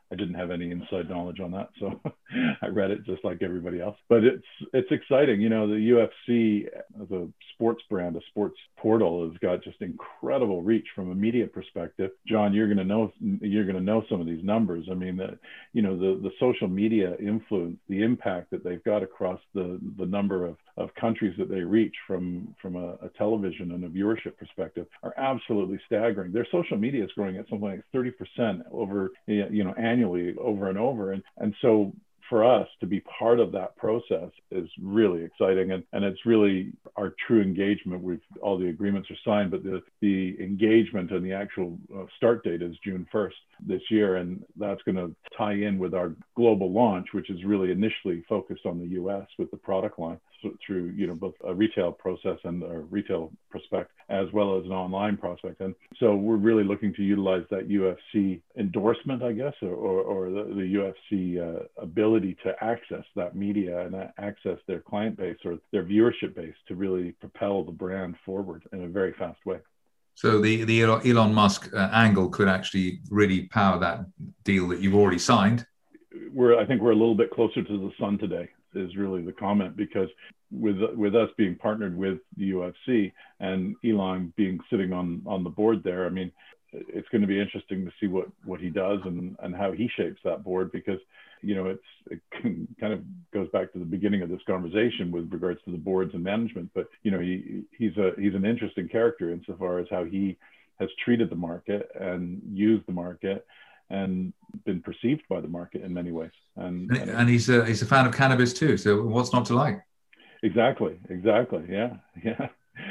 I didn't have any inside knowledge on that, so I read it just like everybody else. But it's it's exciting. You know, the U F C as a sports brand, a sports portal, has got just incredible reach from a media perspective. John, you're going to know you're going to know some of these numbers. I mean, the, you know, the the social media influence, the impact that they've got across the the number of of countries that they reach from from a, a television and a viewership perspective are absolutely staggering. Their social media is growing at something like thirty percent over, you know, annually over and over. And, and so for us to be part of that process is really exciting. And, and it's really our true engagement. We've, all the agreements are signed, but the, the engagement and the actual uh, start date is June first this year. And that's going to tie in with our global launch, which is really initially focused on the U S with the product line, so through, you know, both a retail process and a retail prospect, as well as an online prospect. And so we're really looking to utilize that U F C endorsement, I guess, or, or, or the, the U F C uh, ability to access that media and access their client base or their viewership base to really propel the brand forward in a very fast way. So the, the Elon Musk uh, angle could actually really power that deal that you've already signed. We're, I think we're a little bit closer to the sun today, is really the comment, because with with us being partnered with the U F C and Elon being sitting on on the board there, I mean, it's going to be interesting to see what what he does and and how he shapes that board, because, you know, it's it kind of goes back to the beginning of this conversation with regards to the boards and management. But, you know, he he's a he's an interesting character insofar as how he has treated the market and used the market and been perceived by the market in many ways. And, and, and he's a he's a fan of cannabis too. So what's not to like? Exactly, exactly. Yeah, yeah.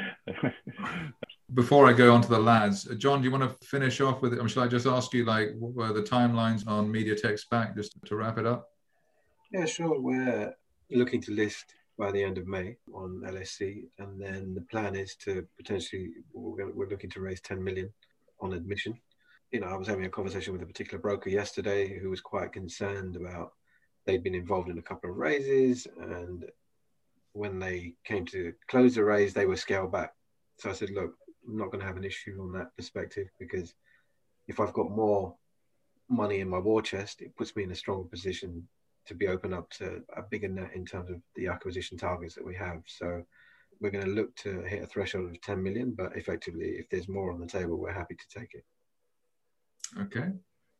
Before I go on to the lads, John, do you want to finish off with it? Or shall I just ask you, like, what were the timelines on MediaTek SPAC, just to wrap it up? Yeah, sure. We're looking to list by the end of May on L S C, and then the plan is to potentially, we're, we're looking to raise ten million on admission. You know, I was having a conversation with a particular broker yesterday who was quite concerned about, they'd been involved in a couple of raises, and when they came to close the raise, they were scaled back. So I said, look, I'm not going to have an issue on that perspective, because if I've got more money in my war chest, it puts me in a stronger position to be open up to a bigger net in terms of the acquisition targets that we have. So we're going to look to hit a threshold of ten million, but effectively, if there's more on the table, we're happy to take it. Okay.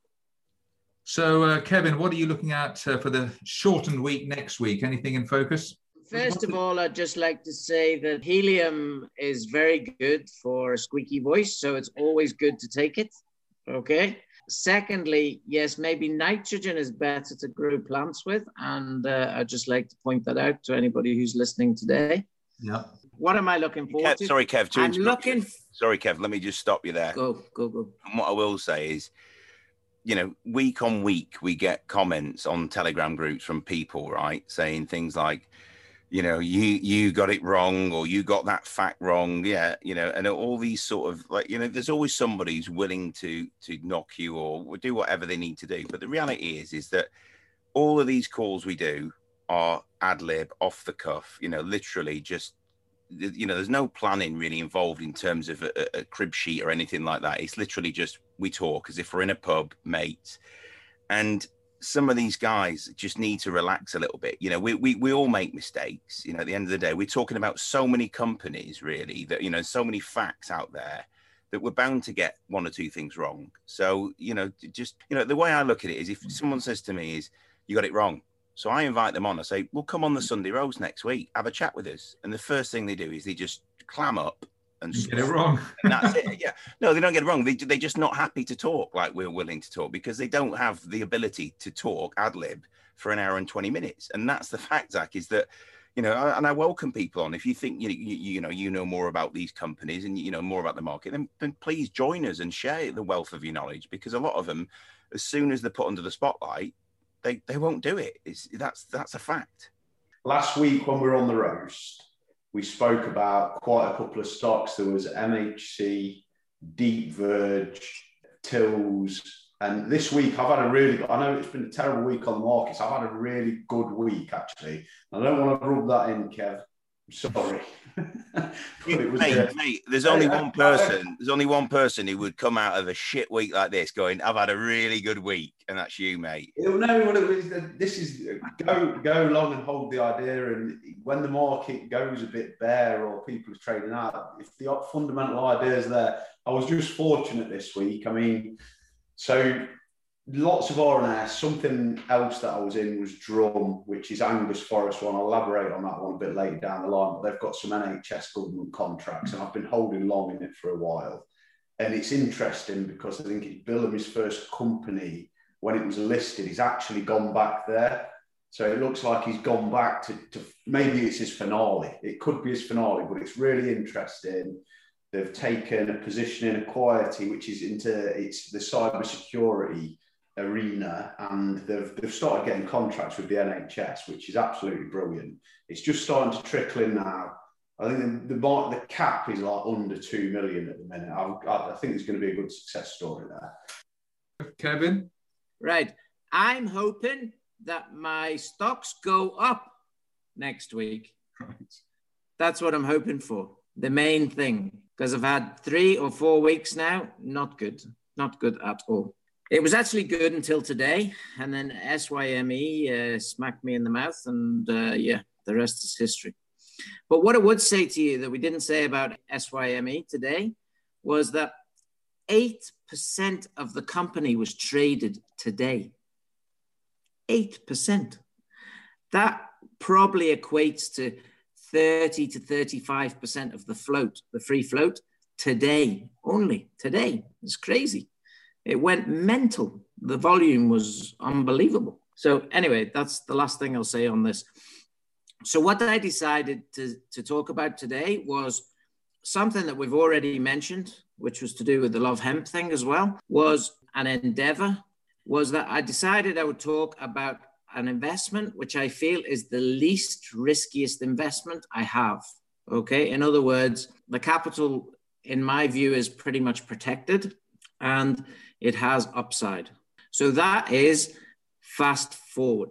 So, uh, Kevin, what are you looking at uh, for the shortened week next week? Anything in focus? First of all, I'd just like to say that helium is very good for a squeaky voice, so it's always good to take it, okay? Secondly, yes, maybe nitrogen is better to grow plants with, and uh, I'd just like to point that out to anybody who's listening today. Yeah. What am I looking forward Kev, to? sorry, Kev, to I'm interrupt you. looking... Sorry, Kev, let me just stop you there. Go, go, go. And what I will say is, you know, week on week, we get comments on Telegram groups from people, right, saying things like, you know, you you got it wrong, or you got that fact wrong. Yeah, you know, and all these sort of, like, you know, there's always somebody who's willing to to knock you or do whatever they need to do. But the reality is, is that all of these calls we do are ad lib, off the cuff, you know, literally just, you know, there's no planning really involved in terms of a, a crib sheet or anything like that. It's literally just, we talk as if we're in a pub, mates. And some of these guys just need to relax a little bit. You know, we, we, we all make mistakes. You know, at the end of the day, we're talking about so many companies really that, you know, so many facts out there that we're bound to get one or two things wrong. So, you know, just, you know, the way I look at it is, if someone says to me is, you got it wrong. So I invite them on. I say, well, come on the Sunday Roast next week, have a chat with us. And the first thing they do is they just clam up and get it wrong. And that's it. Yeah. No, they don't get it wrong. They, they're just not happy to talk like we're willing to talk, because they don't have the ability to talk ad lib for an hour and twenty minutes. And that's the fact, Zach, is that, you know, and I welcome people on. If you think, you, you, you know, you know more about these companies and, you know, more about the market, then, then please join us and share the wealth of your knowledge, because a lot of them, as soon as they're put under the spotlight, they, they won't do it. It's, that's, that's a fact. Last week when we were on the roast, we spoke about quite a couple of stocks. There was M H C, Deep Verge, Tills. And this week I've had a really, I know it's been a terrible week on the markets. I've had a really good week, actually. I don't want to rub that in, Kev, Sorry. You, was, mate, uh, mate, there's only one person. There's only one person who would come out of a shit week like this going, "I've had a really good week," and that's you, mate. He'll know what it is. This is go go along and hold the idea, and when the market goes a bit bare or people are trading out, if the fundamental idea is there. I was just fortunate this week. I mean, so. Lots of R and S. Something else that I was in was Drum, which is Angus Forest one. I'll elaborate on that one a bit later down the line, but they've got some N H S government contracts and I've been holding long in it for a while. And it's interesting because I think it's Billamy's first company when it was listed. He's actually gone back there. So it looks like he's gone back to, to maybe it's his finale. It could be his finale, but it's really interesting. They've taken a position in Equity, which is into it's the cybersecurity arena, and they've they've started getting contracts with the N H S, which is absolutely brilliant. It's just starting to trickle in now. I think the the, the cap is like under two million at the minute. I, I think it's going to be a good success story there. Kevin? Right. I'm hoping that my stocks go up next week. Right. That's what I'm hoping for. The main thing, because I've had three or four weeks now, not good, not good at all. It was actually good until today, and then S Y M E uh, smacked me in the mouth, and uh, yeah, the rest is history. But what I would say to you that we didn't say about S Y M E today was that eight percent of the company was traded today. eight percent. That probably equates to thirty to thirty-five percent of the float, the free float, today, only today. It's crazy. It went mental. The volume was unbelievable. So anyway, that's the last thing I'll say on this. So what I decided to, to talk about today was something that we've already mentioned, which was to do with the Love Hemp thing as well, was an endeavor, was that I decided I would talk about an investment which I feel is the least riskiest investment I have. Okay. In other words, the capital, in my view, is pretty much protected and it has upside. So that is Fast Forward.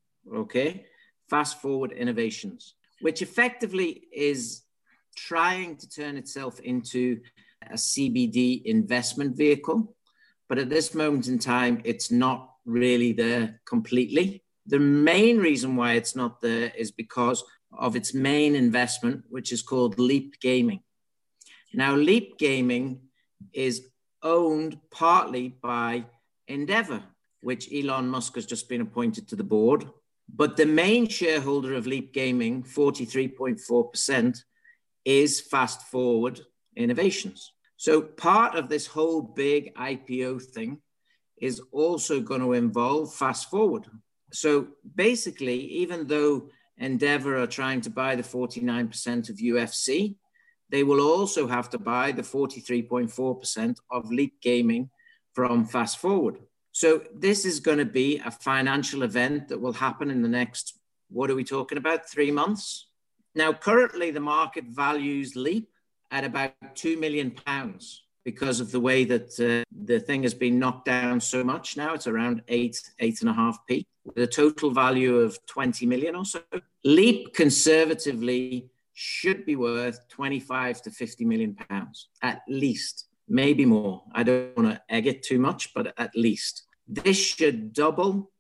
Okay. Fast Forward Innovations, which effectively is trying to turn itself into a C B D investment vehicle. But at this moment in time, it's not really there completely. The main reason why it's not there is because of its main investment, which is called Leap Gaming. Now, Leap Gaming is owned partly by Endeavor, which Elon Musk has just been appointed to the board. But the main shareholder of Leap Gaming, forty-three point four percent, is Fast Forward Innovations. So part of this whole big I P O thing is also going to involve Fast Forward. So basically, even though Endeavor are trying to buy the forty-nine percent of U F C, they will also have to buy the forty-three point four percent of Leap Gaming from Fast Forward. So this is going to be a financial event that will happen in the next, what are we talking about, three months? Now, currently, the market values Leap at about two million pounds because of the way that uh, the thing has been knocked down so much now. It's around eight, eight and a half P, with a total value of twenty million or so. Leap conservatively should be worth twenty-five to fifty million pounds, at least, maybe more. I don't want to egg it too much, but at least. This should double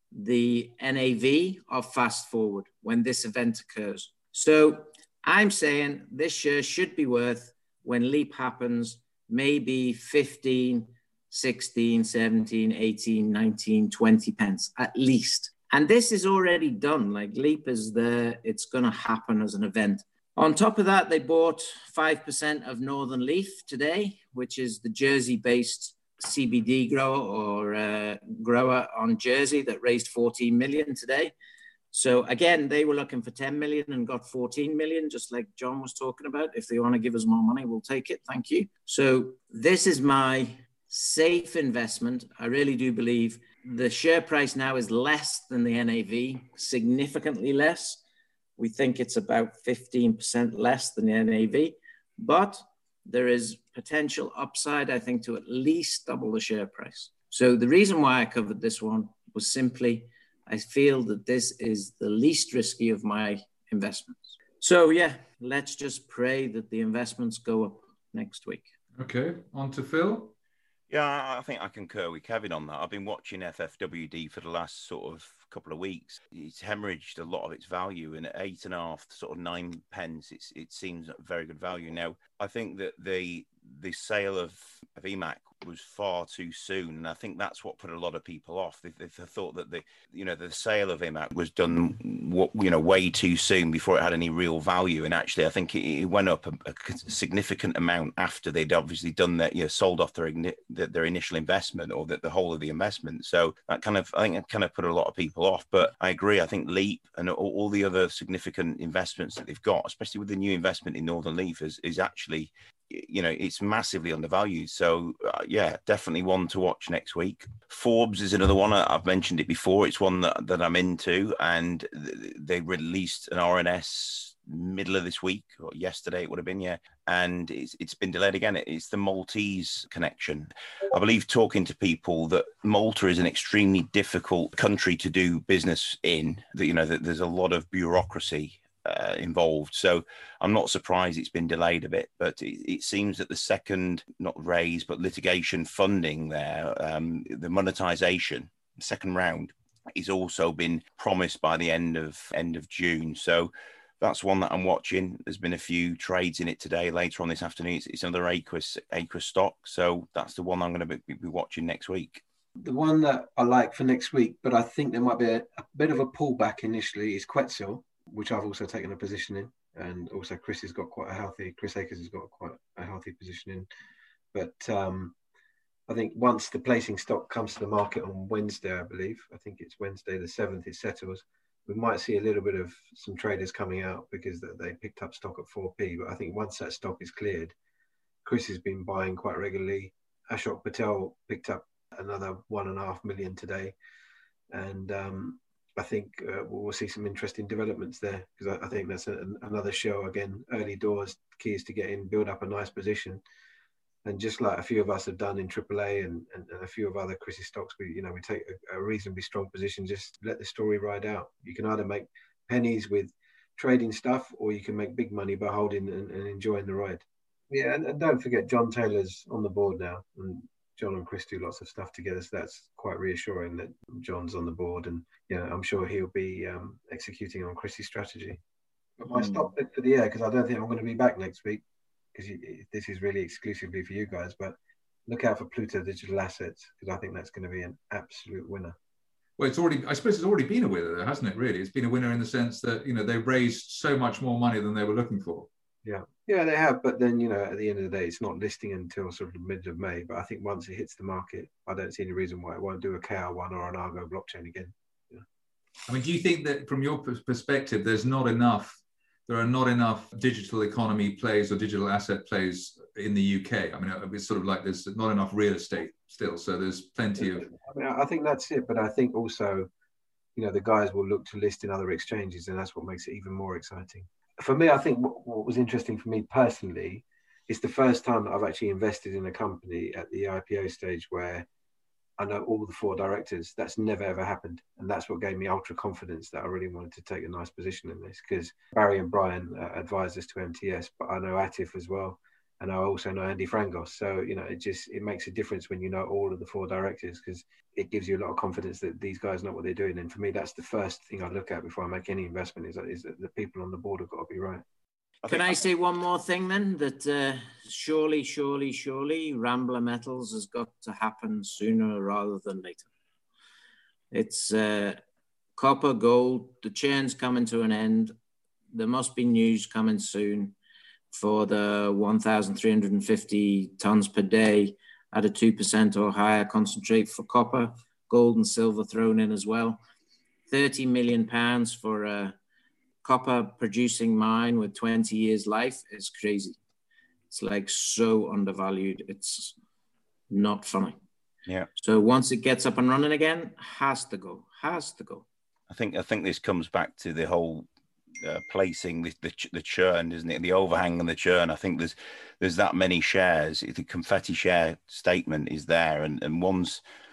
the N A V of Fast Forward when this event occurs. So I'm saying this share should be worth, when Leap happens, maybe fifteen, sixteen, seventeen, eighteen, nineteen, twenty pence, at least. And this is already done. Like, Leap is there. It's going to happen as an event. On top of that, they bought five percent of Northern Leaf today, which is the Jersey-based C B D grower or uh, grower on Jersey that raised fourteen million today. So again, they were looking for ten million and got fourteen million, just like John was talking about. If they want to give us more money, we'll take it. Thank you. So this is my safe investment. I really do believe the share price now is less than the N A V, significantly less. We think it's about fifteen percent less than the N A V, but there is potential upside, I think, to at least double the share price. So the reason why I covered this one was simply, I feel that this is the least risky of my investments. So, yeah, let's just pray that the investments go up next week. Okay, on to Phil. Yeah, I think I concur with Kevin on that. I've been watching F F W D for the last sort of couple of weeks. It's hemorrhaged a lot of its value, and at eight and a half, sort of nine pence, it's, it seems a very good value. Now, I think that the the sale of, of E M A C was far too soon, and I think that's what put a lot of people off. They, they thought that the you know the sale of E M A C was done you know way too soon before it had any real value, and actually I think it, it went up a, a significant amount after they'd obviously done that, you know, sold off their their initial investment, or the, the whole of the investment. So that kind of I think it kind of put a lot of people off. But I agree. I think Leap and all, all the other significant investments that they've got, especially with the new investment in Northern Leaf, is is actually, you know, it's massively undervalued. So uh, yeah, definitely one to watch next week. Forbes is another one. I've mentioned it before. It's one that, that I'm into, and th- they released an R N S middle of this week, or yesterday it would have been, yeah. And it's, it's been delayed again. It's the Maltese connection. I believe, talking to people, that Malta is an extremely difficult country to do business in. That, you know, that there's a lot of bureaucracy Uh, involved. So I'm not surprised it's been delayed a bit, but it, it seems that the second, not raise, but litigation funding there, um, the monetization, second round, is also been promised by the end of end of June. So that's one that I'm watching. There's been a few trades in it today, later on this afternoon. It's, it's another Aquis, Aquis stock. So that's the one I'm going to be, be watching next week. The one that I like for next week, but I think there might be a, a bit of a pullback initially, is Quetzal, which I've also taken a position in, and also Chris has got quite a healthy, Chris Akers has got quite a healthy position in. But um, I think once the placing stock comes to the market on Wednesday, I believe, I think it's Wednesday the seventh, it settles, we might see a little bit of some traders coming out because they picked up stock at four p. But I think once that stock is cleared, Chris has been buying quite regularly. Ashok Patel picked up another one and a half million today. And um, I think uh, we'll see some interesting developments there, because I, I think that's a, another show. Again, early doors, key is to get in, build up a nice position. And just like a few of us have done in triple A and, and, and a few of other Chris's stocks, we, you know, we take a, a reasonably strong position, just let the story ride out. You can either make pennies with trading stuff, or you can make big money by holding and, and enjoying the ride. Yeah, and, and don't forget, John Taylor's on the board now, and John and Chris do lots of stuff together, so that's quite reassuring that John's on the board, and you know, I'm sure he'll be um, executing on Chris's strategy. But my mm. stop pick for the year, because I don't think I'm going to be back next week, because this is really exclusively for you guys, but look out for Pluto Digital Assets, because I think that's going to be an absolute winner. Well, it's already, I suppose it's already been a winner, though, hasn't it, really? It's been a winner in the sense that, you know, they've raised so much more money than they were looking for. Yeah, yeah, they have. But then, you know, at the end of the day, it's not listing until sort of mid of May. But I think once it hits the market, I don't see any reason why it won't do a K R one or an Argo blockchain again. Yeah. I mean, do you think that from your perspective, there's not enough, there are not enough digital economy plays or digital asset plays in the U K? I mean, it's sort of like there's not enough real estate still. So there's plenty of... I mean, I think that's it. But I think also, you know, the guys will look to list in other exchanges, and that's what makes it even more exciting. For me, I think what, what was interesting for me personally is the first time that I've actually invested in a company at the I P O stage where I know all the four directors. That's never, ever happened. And that's what gave me ultra confidence that I really wanted to take a nice position in this, because Barry and Brian uh, advised us to M T S, but I know Atif as well. And I also know Andy Frangos. So, you know, it just, it makes a difference when you know all of the four directors, because it gives you a lot of confidence that these guys know what they're doing. And for me, that's the first thing I look at before I make any investment, is that, is that the people on the board have got to be right. Can I say one more thing then? That uh, surely, surely, surely Rambler Metals has got to happen sooner rather than later. It's uh, copper, gold, the chain's coming to an end. There must be news coming soon for the one thousand three hundred fifty tons per day at a two percent or higher concentrate for copper, gold and silver thrown in as well. thirty million pounds for a copper producing mine with twenty years life is crazy. It's like so undervalued. It's not funny. Yeah. So once it gets up and running again, has to go, has to go. I think, I think this comes back to the whole Uh, placing the, the the churn, isn't it? The overhang and the churn. I think there's there's that many shares. The confetti share statement is there, and and once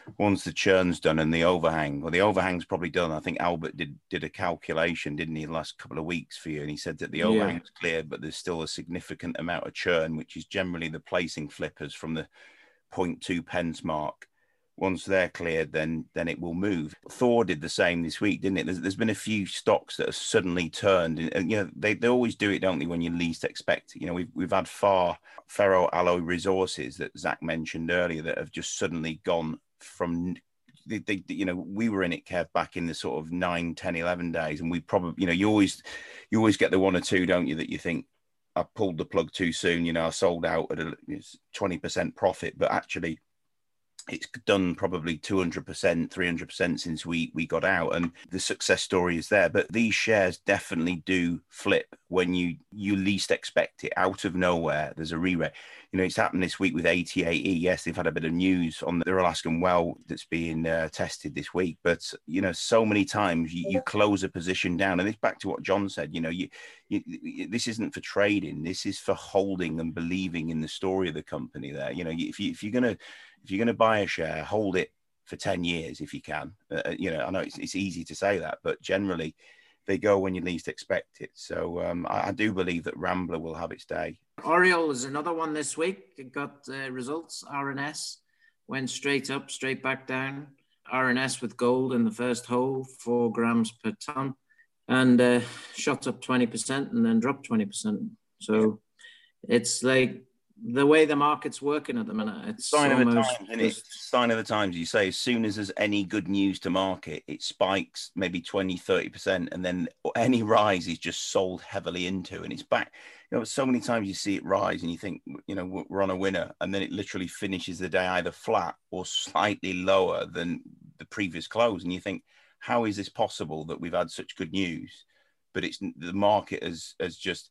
once the churn's done and the overhang, well, the overhang's probably done. I think Albert did did a calculation, didn't he, the last couple of weeks for you? And he said that the overhang's yeah. cleared, but there's still a significant amount of churn, which is generally the placing flippers from the zero point two pence mark. Once they're cleared, then then it will move. Thor did the same this week, didn't it? There's, there's been a few stocks that have suddenly turned, and, and you know they, they always do it, don't they, when you least expect it. You know, we've we've had far ferroalloy resources that Zach mentioned earlier that have just suddenly gone from. They, they, you know, we were in it, Kev, back in the sort of nine, ten, eleven days, and we probably, you know, you always you always get the one or two, don't you, that you think, I pulled the plug too soon. You know, I sold out at a twenty percent profit, but actually, it's done probably two hundred percent, three hundred percent since we we got out, and the success story is there. But these shares definitely do flip when you you least expect it. Out of nowhere, there's a re-rate. You know, it's happened this week with A T A E. Yes, they've had a bit of news on their Alaskan well that's being uh, tested this week. But, you know, so many times you, you close a position down. And it's back to what John said, you know, you, you, this isn't for trading. This is for holding and believing in the story of the company there. You know, if, you, if you're going to if you're going to buy a share, hold it for ten years if you can. Uh, you know, I know it's, it's easy to say that, but generally they go when you least expect it. So um, I, I do believe that Rambler will have its day. Oriole is another one this week. It got uh, results. R N S went straight up, straight back down. R N S with gold in the first hole, four grams per ton, and uh, shot up twenty percent and then dropped twenty percent. So it's like the way the market's working at the minute. It's sign of the almost times, and it's sign of the times. You say as soon as there's any good news to market, it spikes maybe twenty, thirty percent, and then any rise is just sold heavily into, and it's back. You know, so many times you see it rise and you think, you know, we're on a winner, and then it literally finishes the day either flat or slightly lower than the previous close, and you think, how is this possible that we've had such good news, but it's the market has has just,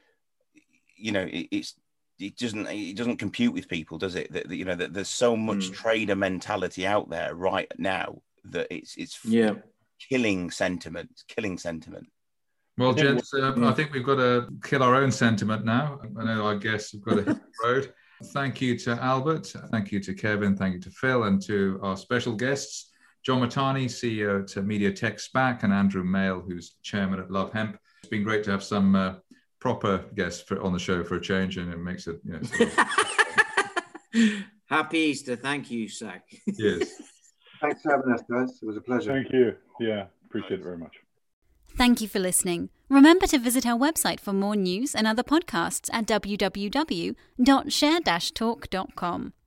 you know, it, it's. It doesn't. It doesn't compute with people, does it? That, that you know that there's so much mm. trader mentality out there right now that it's it's yeah. killing sentiment. It's killing sentiment. Well, gents, uh, I think we've got to kill our own sentiment now. I know our guests have got to hit the road. Thank you to Albert. Thank you to Kevin. Thank you to Phil, and to our special guests, John Matani, C E O at MediaTek SPAC, and Andrew Mail, who's chairman at Love Hemp. It's been great to have some. Uh, proper guest for, on the show for a change, and it makes it, you know, sort of... Happy Easter. Thank you, Zach. Yes. Thanks for having us, guys. It was a pleasure. Thank you. Yeah, appreciate it very much. Thank you for listening. Remember to visit our website for more news and other podcasts at w w w dot share dash talk dot com.